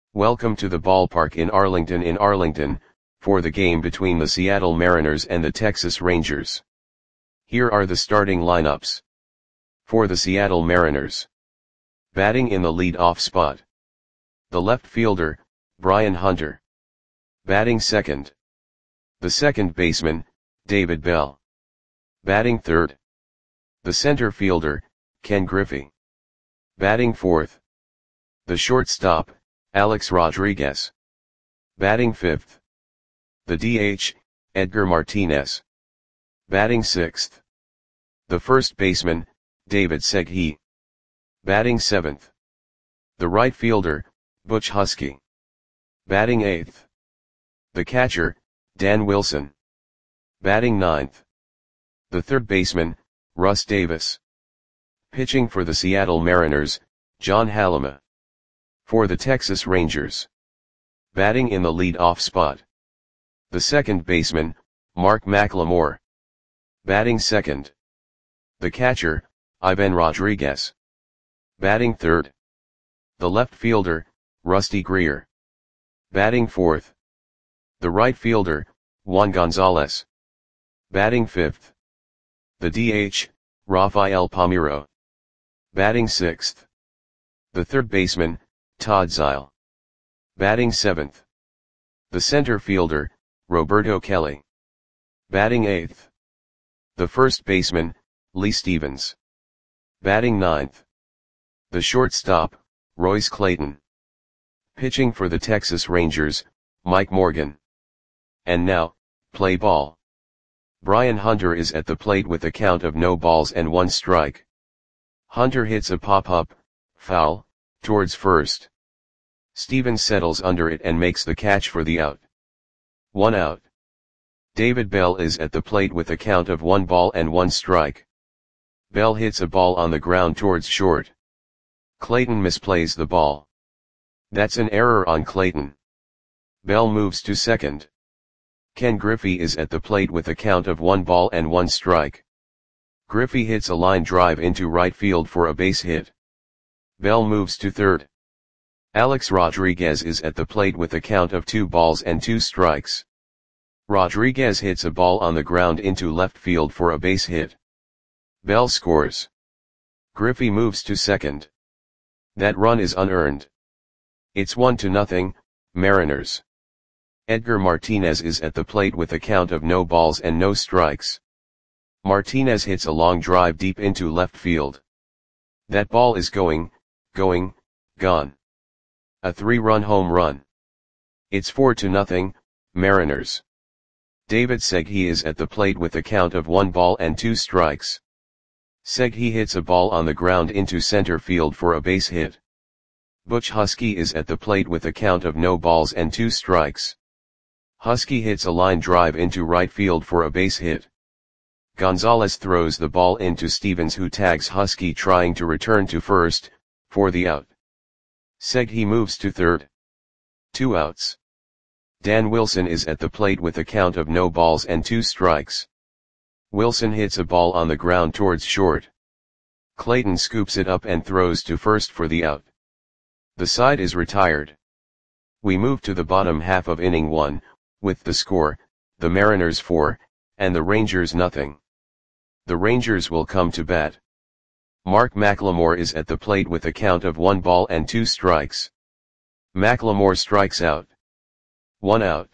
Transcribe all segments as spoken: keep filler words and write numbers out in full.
Welcome to the ballpark in Arlington in Arlington, for the game between the Seattle Mariners and the Texas Rangers. Here are the starting lineups. For the Seattle Mariners. Batting in the lead-off spot. The left fielder, Brian Hunter. Batting second. The second baseman, David Bell. Batting third. The center fielder, Ken Griffey. Batting fourth. The shortstop, Alex Rodriguez. Batting fifth. The D H, Edgar Martinez. Batting sixth. The first baseman, David Segui. Batting seventh. The right fielder, Butch Huskey. Batting eighth. The catcher, Dan Wilson. Batting ninth. The third baseman, Russ Davis. Pitching for the Seattle Mariners, John Halama. For the Texas Rangers. Batting in the lead-off spot. The second baseman, Mark McLemore. Batting second. The catcher, Ivan Rodriguez. Batting third. The left fielder, Rusty Greer. Batting fourth. The right fielder, Juan Gonzalez. Batting fifth. The D H, Rafael Palmeiro. Batting sixth. The third baseman, Todd Zeile. Batting seventh. The center fielder, Roberto Kelly. Batting eighth. The first baseman, Lee Stevens. Batting ninth. The shortstop, Royce Clayton. Pitching for the Texas Rangers, Mike Morgan. And now, play ball. Brian Hunter is at the plate with a count of no balls and one strike. Hunter hits a pop-up, foul, towards first. Stevens settles under it and makes the catch for the out. One out. David Bell is at the plate with a count of one ball and one strike. Bell hits a ball on the ground towards short. Clayton misplays the ball. That's an error on Clayton. Bell moves to second. Ken Griffey is at the plate with a count of one ball and one strike. Griffey hits a line drive into right field for a base hit. Bell moves to third. Alex Rodriguez is at the plate with a count of two balls and two strikes. Rodriguez hits a ball on the ground into left field for a base hit. Bell scores. Griffey moves to second. That run is unearned. It's one to nothing, Mariners. Edgar Martinez is at the plate with a count of no balls and no strikes. Martinez hits a long drive deep into left field. That ball is going, going, gone. A three-run home run. It's four to nothing, Mariners. David Segui is at the plate with a count of one ball and two strikes. Segui hits a ball on the ground into center field for a base hit. Butch Huskey is at the plate with a count of no balls and two strikes. Huskey hits a line drive into right field for a base hit. Gonzalez throws the ball into Stevens, who tags Huskey trying to return to first, for the out. Segui moves to third. Two outs. Dan Wilson is at the plate with a count of no balls and two strikes. Wilson hits a ball on the ground towards short. Clayton scoops it up and throws to first for the out. The side is retired. We move to the bottom half of inning one, with the score, the Mariners four, and the Rangers nothing. The Rangers will come to bat. Mark McLemore is at the plate with a count of one ball and two strikes. McLemore strikes out. One out.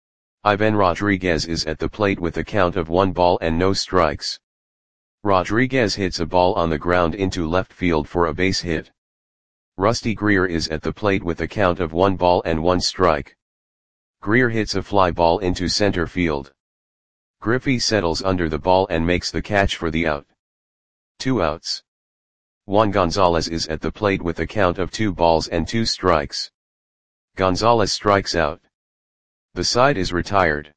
Ivan Rodriguez is at the plate with a count of one ball and no strikes. Rodriguez hits a ball on the ground into left field for a base hit. Rusty Greer is at the plate with a count of one ball and one strike. Greer hits a fly ball into center field. Griffey settles under the ball and makes the catch for the out. Two outs. Juan Gonzalez is at the plate with a count of two balls and two strikes. Gonzalez strikes out. The side is retired.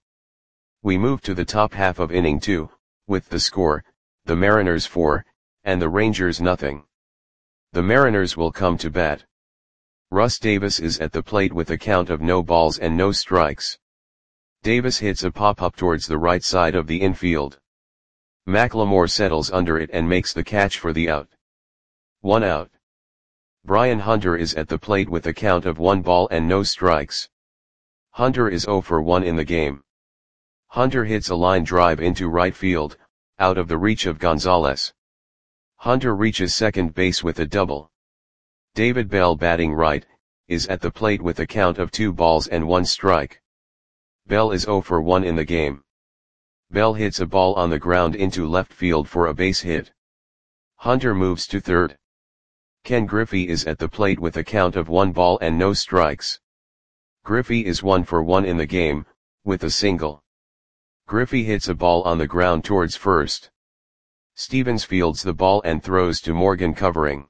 We move to the top half of inning two, with the score, the Mariners four, and the Rangers nothing. The Mariners will come to bat. Russ Davis is at the plate with a count of no balls and no strikes. Davis hits a pop-up towards the right side of the infield. McLemore settles under it and makes the catch for the out. One out. Brian Hunter is at the plate with a count of one ball and no strikes. Hunter is zero for one in the game. Hunter hits a line drive into right field, out of the reach of Gonzalez. Hunter reaches second base with a double. David Bell, batting right, is at the plate with a count of two balls and one strike. Bell is zero for one in the game. Bell hits a ball on the ground into left field for a base hit. Hunter moves to third. Ken Griffey is at the plate with a count of one ball and no strikes. Griffey is one for one in the game, with a single. Griffey hits a ball on the ground towards first. Stevens fields the ball and throws to Morgan, covering.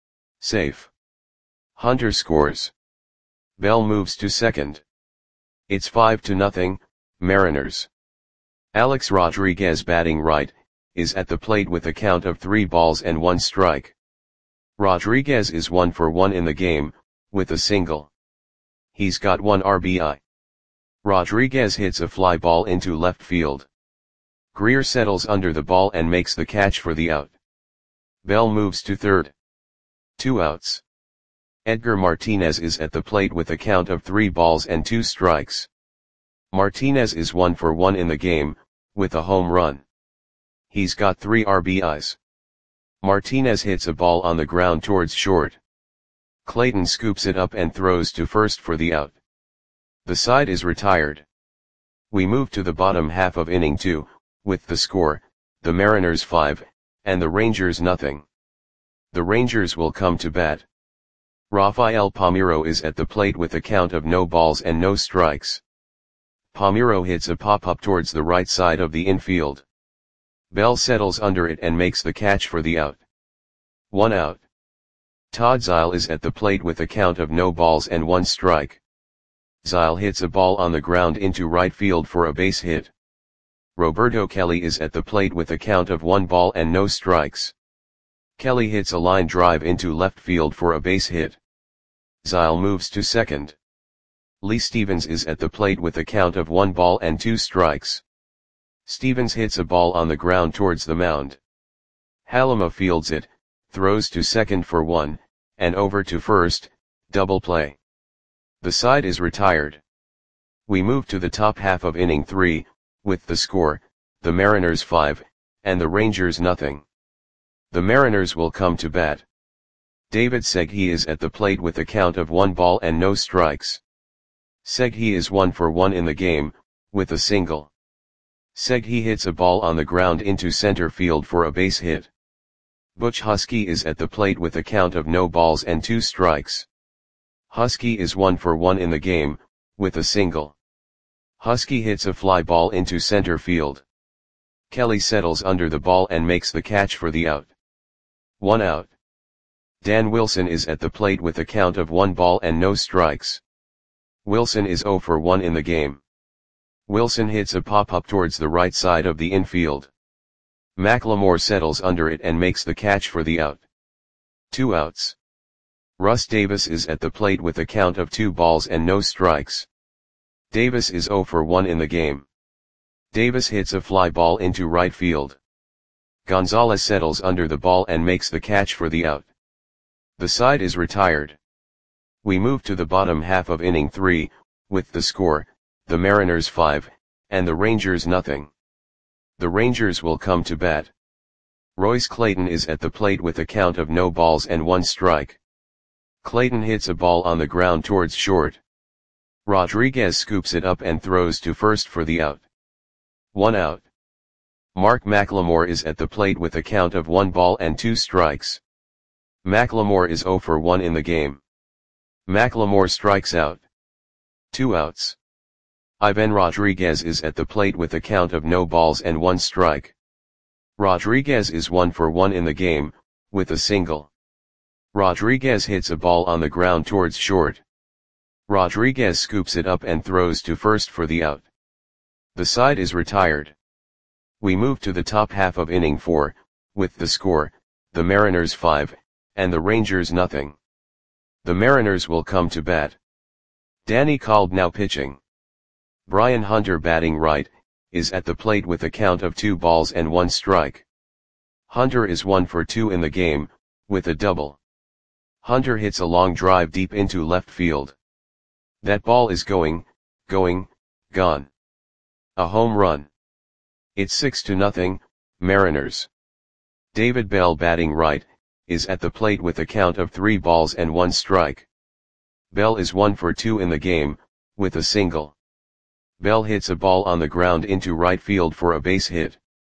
Safe. Hunter scores. Bell moves to second. It's five to nothing, Mariners. Alex Rodriguez, batting right, is at the plate with a count of three balls and one strike. Rodriguez is one for one in the game, with a single. He's got one R B I. Rodriguez hits a fly ball into left field. Greer settles under the ball and makes the catch for the out. Bell moves to third. Two outs. Edgar Martinez is at the plate with a count of three balls and two strikes. Martinez is one for one in the game, with a home run. He's got three R B Is. Martinez hits a ball on the ground towards short. Clayton scoops it up and throws to first for the out. The side is retired. We move to the bottom half of inning two, with the score, the Mariners five, and the Rangers nothing. The Rangers will come to bat. Rafael Palmeiro is at the plate with a count of no balls and no strikes. Palmeiro hits a pop-up towards the right side of the infield. Bell settles under it and makes the catch for the out. One out. Todd Zeile is at the plate with a count of no balls and one strike. Zeile hits a ball on the ground into right field for a base hit. Roberto Kelly is at the plate with a count of one ball and no strikes. Kelly hits a line drive into left field for a base hit. Zeile moves to second. Lee Stevens is at the plate with a count of one ball and two strikes. Stevens hits a ball on the ground towards the mound. Halima fields it, throws to second for one, and over to first, double play. The side is retired. We move to the top half of inning three, with the score, the Mariners five, and the Rangers nothing. The Mariners will come to bat. David Segui is at the plate with a count of one ball and no strikes. Segui is one for one in the game, with a single. Segui hits a ball on the ground into center field for a base hit. Butch Husky is at the plate with a count of no balls and two strikes. Husky is one for one in the game, with a single. Husky hits a fly ball into center field. Kelly settles under the ball and makes the catch for the out. One out. Dan Wilson is at the plate with a count of one ball and no strikes. Wilson is zero for one in the game. Wilson hits a pop-up towards the right side of the infield. McLemore settles under it and makes the catch for the out. Two outs. Russ Davis is at the plate with a count of two balls and no strikes. Davis is zero for one in the game. Davis hits a fly ball into right field. Gonzalez settles under the ball and makes the catch for the out. The side is retired. We move to the bottom half of inning three, with the score, the Mariners five, and the Rangers nothing. The Rangers will come to bat. Royce Clayton is at the plate with a count of no balls and one strike. Clayton hits a ball on the ground towards short. Rodriguez scoops it up and throws to first for the out. One out. Mark McLemore is at the plate with a count of one ball and two strikes. McLemore is zero for one in the game. McLemore strikes out. Two outs. Ivan Rodriguez is at the plate with a count of no balls and one strike. Rodriguez is one for one in the game, with a single. Rodriguez hits a ball on the ground towards short. Rodriguez scoops it up and throws to first for the out. The side is retired. We move to the top half of inning four, with the score, the Mariners five, and the Rangers nothing. The Mariners will come to bat. Danny Kolb now pitching. Brian Hunter, batting right, is at the plate with a count of two balls and one strike. Hunter is one for two in the game, with a double. Hunter hits a long drive deep into left field. That ball is going, going, gone. A home run. It's six to nothing, Mariners. David Bell, batting right, is at the plate with a count of three balls and one strike. Bell is one for two in the game, with a single. Bell hits a ball on the ground into right field for a base hit.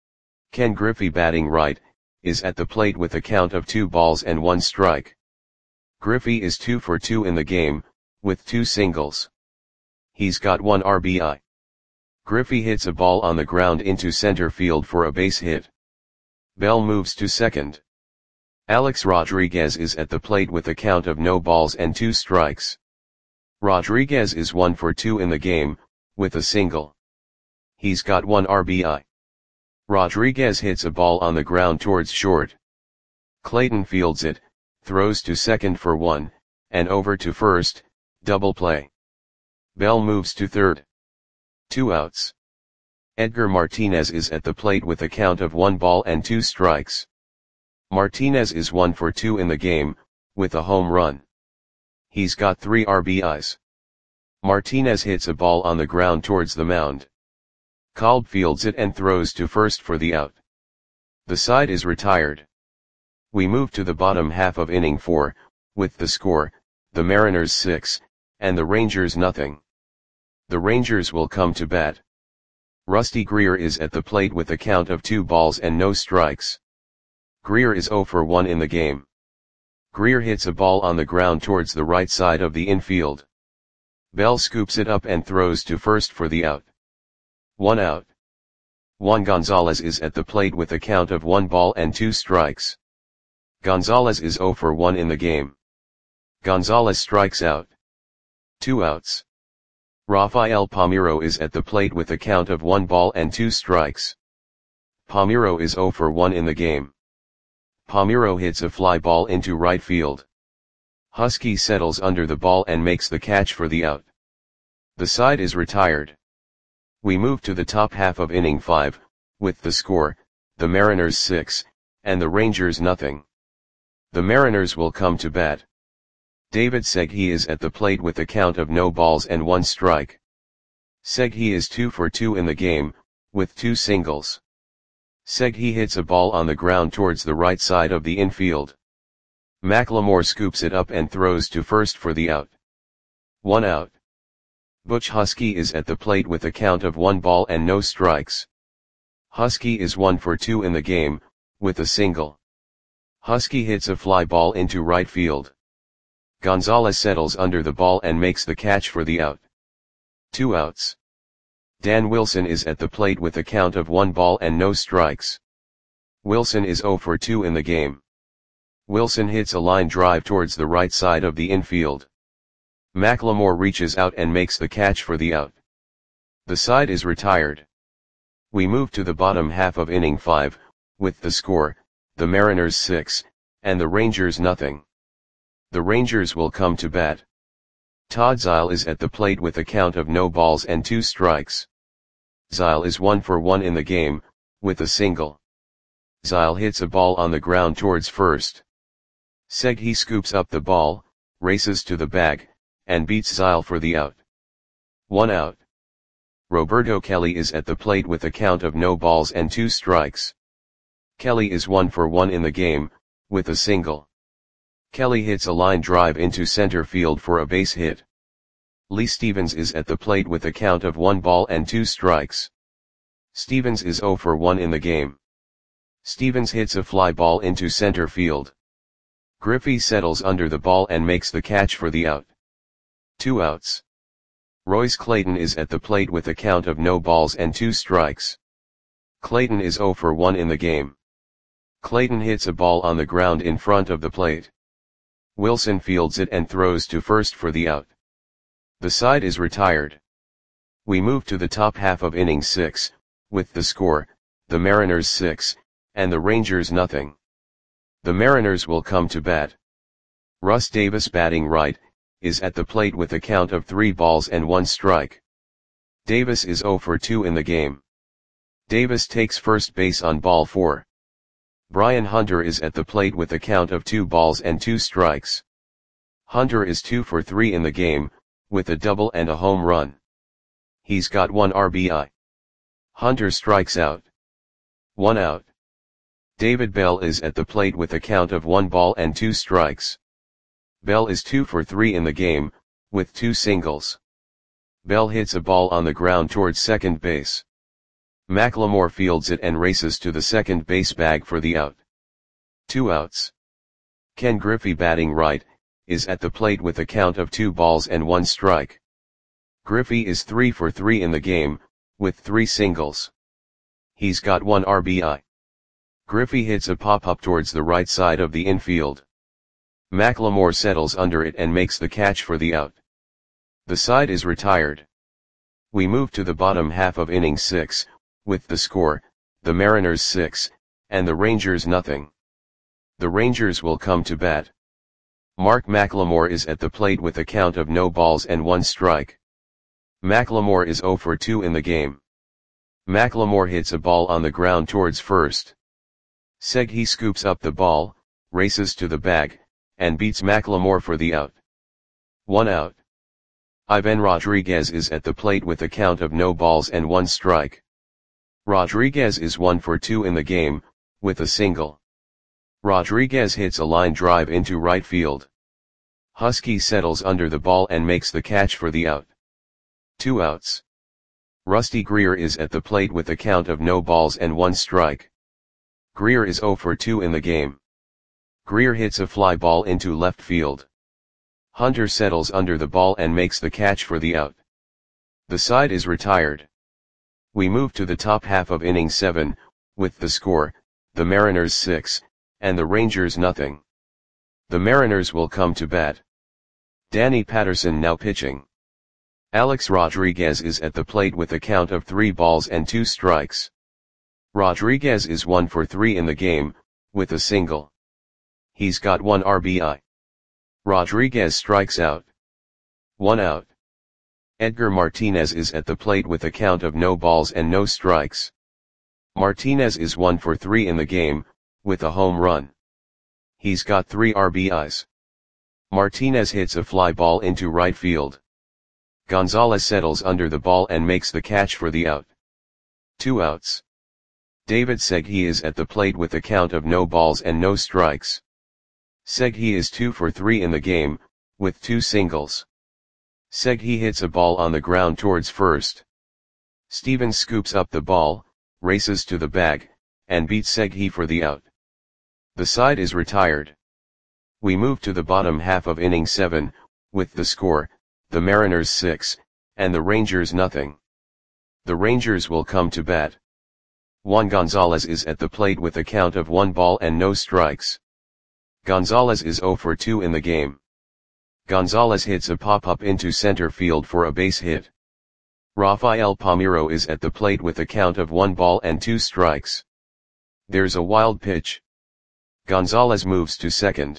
Ken Griffey, batting right, is at the plate with a count of two balls and one strike. Griffey is two for two in the game, with two singles. He's got one R B I. Griffey hits a ball on the ground into center field for a base hit. Bell moves to second. Alex Rodriguez is at the plate with a count of no balls and two strikes. Rodriguez is one for two in the game, with a single. He's got one R B I. Rodriguez hits a ball on the ground towards short. Clayton fields it, throws to second for one, and over to first, double play. Bell moves to third. Two outs. Edgar Martinez is at the plate with a count of one ball and two strikes. Martinez is one for two in the game, with a home run. He's got three R B Is. Martinez hits a ball on the ground towards the mound. Kolb fields it and throws to first for the out. The side is retired. We move to the bottom half of inning four, with the score, the Mariners six, and the Rangers nothing. The Rangers will come to bat. Rusty Greer is at the plate with a count of two balls and no strikes. Greer is zero for one in the game. Greer hits a ball on the ground towards the right side of the infield. Bell scoops it up and throws to first for the out. One out. Juan Gonzalez is at the plate with a count of one ball and two strikes. Gonzalez is zero for one in the game. Gonzalez strikes out. Two outs. Rafael Palmeiro is at the plate with a count of one ball and two strikes. Palmeiro is zero for one in the game. Palmeiro hits a fly ball into right field. Husky settles under the ball and makes the catch for the out. The side is retired. We move to the top half of inning five, with the score, the Mariners six, and the Rangers nothing. The Mariners will come to bat. David Segui is at the plate with a count of no balls and one strike. Segui is two for two in the game, with two singles. Segui hits a ball on the ground towards the right side of the infield. McLemore scoops it up and throws to first for the out. One out. Butch Husky is at the plate with a count of one ball and no strikes. Husky is one for two in the game, with a single. Husky hits a fly ball into right field. Gonzalez settles under the ball and makes the catch for the out. Two outs. Dan Wilson is at the plate with a count of one ball and no strikes. Wilson is zero for two in the game. Wilson hits a line drive towards the right side of the infield. McLemore reaches out and makes the catch for the out. The side is retired. We move to the bottom half of inning five, with the score, the Mariners six, and the Rangers nothing. The Rangers will come to bat. Todd Zeile is at the plate with a count of no balls and two strikes. Zeile is one for one in the game, with a single. Zeile hits a ball on the ground towards first. Segui scoops up the ball, races to the bag, and beats Zeile for the out. One out. Roberto Kelly is at the plate with a count of no balls and two strikes. Kelly is one for one in the game, with a single. Kelly hits a line drive into center field for a base hit. Lee Stevens is at the plate with a count of one ball and two strikes. Stevens is zero for one in the game. Stevens hits a fly ball into center field. Griffey settles under the ball and makes the catch for the out. Two outs. Royce Clayton is at the plate with a count of no balls and two strikes. Clayton is zero for one in the game. Clayton hits a ball on the ground in front of the plate. Wilson fields it and throws to first for the out. The side is retired. We move to the top half of inning six, with the score, the Mariners six, and the Rangers nothing. The Mariners will come to bat. Russ Davis, batting right, is at the plate with a count of three balls and one strike. Davis is zero for two in the game. Davis takes first base on ball four. Brian Hunter is at the plate with a count of two balls and two strikes. Hunter is two for three in the game, with a double and a home run. He's got one R B I. Hunter strikes out. One out. David Bell is at the plate with a count of one ball and two strikes. Bell is two for three in the game, with two singles. Bell hits a ball on the ground towards second base. McLemore fields it and races to the second base bag for the out. Two outs. Ken Griffey, batting right, is at the plate with a count of two balls and one strike. Griffey is three for three in the game, with three singles. He's got one R B I. Griffey hits a pop-up towards the right side of the infield. McLemore settles under it and makes the catch for the out. The side is retired. We move to the bottom half of inning six, with the score, the Mariners six, and the Rangers nothing. The Rangers will come to bat. Mark McLemore is at the plate with a count of no balls and one strike. McLemore is zero for two in the game. McLemore hits a ball on the ground towards first. Segui scoops up the ball, races to the bag, and beats McLemore for the out. One out. Ivan Rodriguez is at the plate with a count of no balls and one strike. Rodriguez is one for two in the game, with a single. Rodriguez hits a line drive into right field. Husky settles under the ball and makes the catch for the out. Two outs. Rusty Greer is at the plate with a count of no balls and one strike. Greer is zero for two in the game. Greer hits a fly ball into left field. Hunter settles under the ball and makes the catch for the out. The side is retired. We move to the top half of inning seven, with the score, the Mariners six, and the Rangers nothing. The Mariners will come to bat. Danny Patterson now pitching. Alex Rodriguez is at the plate with a count of three balls and two strikes. Rodriguez is one for three in the game, with a single. He's got one R B I. Rodriguez strikes out. One out. Edgar Martinez is at the plate with a count of no balls and no strikes. Martinez is one for three in the game, with a home run. He's got three R B Is. Martinez hits a fly ball into right field. Gonzalez settles under the ball and makes the catch for the out. Two outs. David Segui is at the plate with a count of no balls and no strikes. Segui is two for three in the game, with two singles. Segui hits a ball on the ground towards first. Stevens scoops up the ball, races to the bag, and beats Segui for the out. The side is retired. We move to the bottom half of inning seven, with the score, the Mariners six, and the Rangers nothing. The Rangers will come to bat. Juan Gonzalez is at the plate with a count of one ball and no strikes. Gonzalez is zero for two in the game. Gonzalez hits a pop-up into center field for a base hit. Rafael Palmeiro is at the plate with a count of one ball and two strikes. There's a wild pitch. Gonzalez moves to second.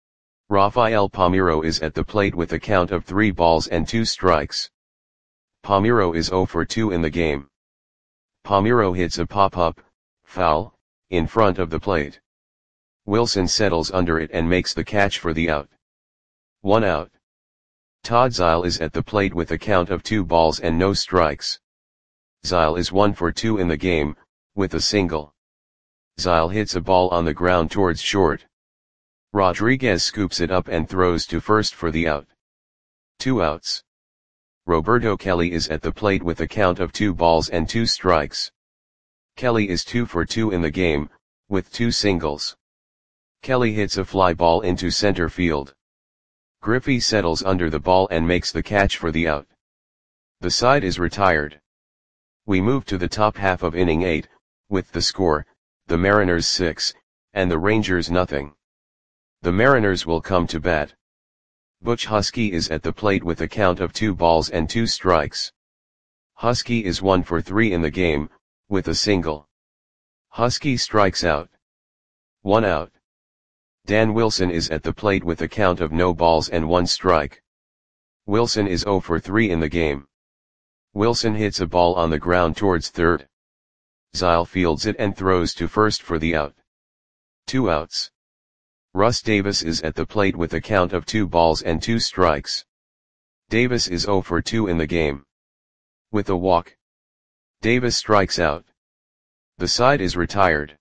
Rafael Palmeiro is at the plate with a count of three balls and two strikes. Palmeiro is zero for two in the game. Palmeiro hits a pop-up, foul, in front of the plate. Wilson settles under it and makes the catch for the out. One out. Todd Zeile is at the plate with a count of two balls and no strikes. Zeile is one for two in the game, with a single. Zeile hits a ball on the ground towards short. Rodriguez scoops it up and throws to first for the out. Two outs. Roberto Kelly is at the plate with a count of two balls and two strikes. Kelly is two for two in the game, with two singles. Kelly hits a fly ball into center field. Griffey settles under the ball and makes the catch for the out. The side is retired. We move to the top half of inning eight, with the score, the Mariners six, and the Rangers nothing. The Mariners will come to bat. Butch Husky is at the plate with a count of two balls and two strikes. Husky is one for three in the game, with a single. Husky strikes out. One out. Dan Wilson is at the plate with a count of no balls and one strike. Wilson is zero for three in the game. Wilson hits a ball on the ground towards third. Zeile fields it and throws to first for the out. Two outs. Russ Davis is at the plate with a count of two balls and two strikes. Davis is zero for two in the game. With a walk, Davis strikes out. The side is retired.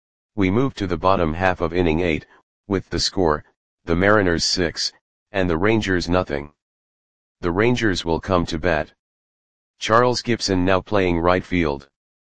We move to the bottom half of inning eight, with the score, the Mariners six, and the Rangers nothing. The Rangers will come to bat. Charles Gibson now playing right field.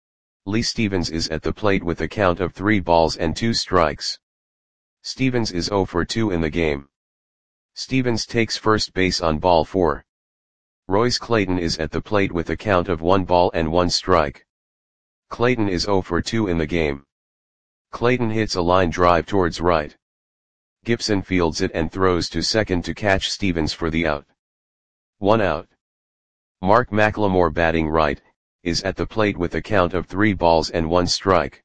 Lee Stevens is at the plate with a count of three balls and two strikes. Stevens is zero for two in the game. Stevens takes first base on ball four. Royce Clayton is at the plate with a count of one ball and one strike. Clayton is zero for two in the game. Clayton hits a line drive towards right. Gibson fields it and throws to second to catch Stevens for the out. One out. Mark McLemore batting right, is at the plate with a count of three balls and one strike.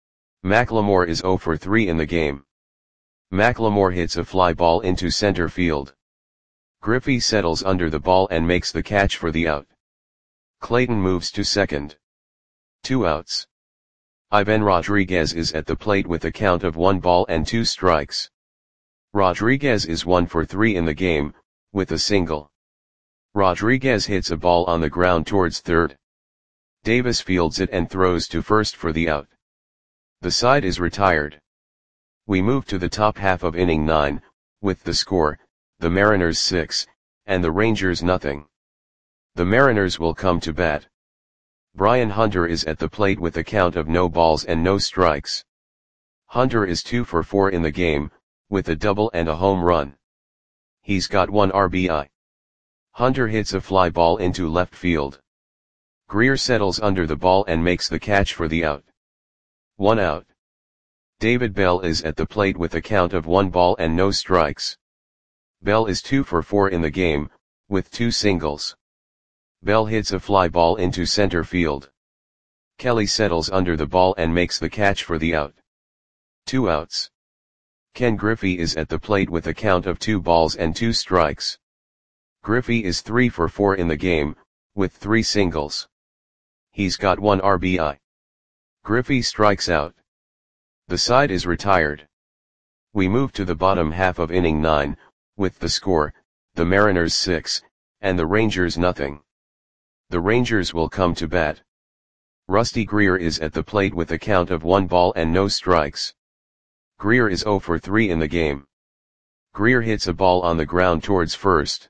McLemore is zero for three in the game. McLemore hits a fly ball into center field. Griffey settles under the ball and makes the catch for the out. Clayton moves to second. Two outs. Ivan Rodriguez is at the plate with a count of one ball and two strikes. Rodriguez is one for three in the game, with a single. Rodriguez hits a ball on the ground towards third. Davis fields it and throws to first for the out. The side is retired. We move to the top half of inning nine, with the score, the Mariners six, and the Rangers nothing. The Mariners will come to bat. Brian Hunter is at the plate with a count of no balls and no strikes. Hunter is two for four in the game, with a double and a home run. He's got one R B I. Hunter hits a fly ball into left field. Greer settles under the ball and makes the catch for the out. One out. David Bell is at the plate with a count of one ball and no strikes. Bell is two for four in the game, with two singles. Bell hits a fly ball into center field. Kelly settles under the ball and makes the catch for the out. Two outs. Ken Griffey is at the plate with a count of two balls and two strikes. Griffey is three for four in the game, with three singles. He's got one R B I. Griffey strikes out. The side is retired. We move to the bottom half of inning nine, with the score, the Mariners six, and the Rangers nothing. The Rangers will come to bat. Rusty Greer is at the plate with a count of one ball and no strikes. Greer is zero for three in the game. Greer hits a ball on the ground towards first.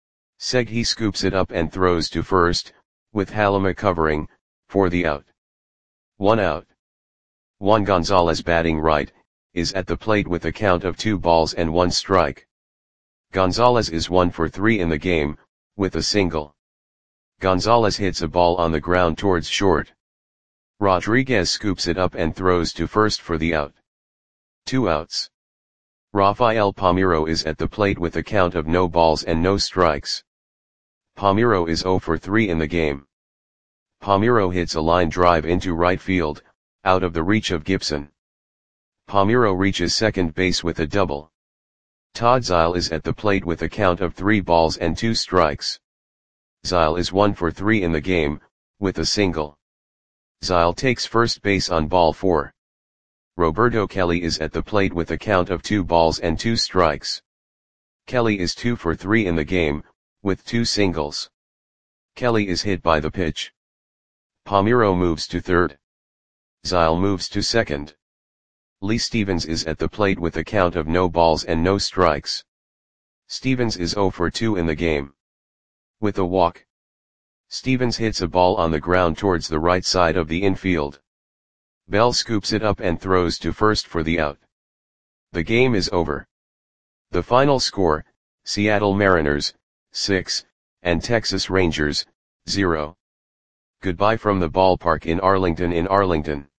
Segui scoops it up and throws to first, with Halima covering, for the out. One out. Juan Gonzalez batting right, is at the plate with a count of two balls and one strike. Gonzalez is one for three in the game, with a single. Gonzalez hits a ball on the ground towards short. Rodriguez scoops it up and throws to first for the out. Two outs. Rafael Palmeiro is at the plate with a count of no balls and no strikes. Palmeiro is zero for three in the game. Palmeiro hits a line drive into right field, out of the reach of Gibson. Palmeiro reaches second base with a double. Todd Zeile is at the plate with a count of three balls and two strikes. Zeile is one for three in the game, with a single. Zeile takes first base on ball four. Roberto Kelly is at the plate with a count of two balls and two strikes. Kelly is two for three in the game, with two singles. Kelly is hit by the pitch. Palmeiro moves to third. Zeile moves to second. Lee Stevens is at the plate with a count of no balls and no strikes. Stevens is zero for two in the game. With a walk, Stevens hits a ball on the ground towards the right side of the infield. Bell scoops it up and throws to first for the out. The game is over. The final score, Seattle Mariners, six, and Texas Rangers, zero. Goodbye from the ballpark in Arlington in Arlington.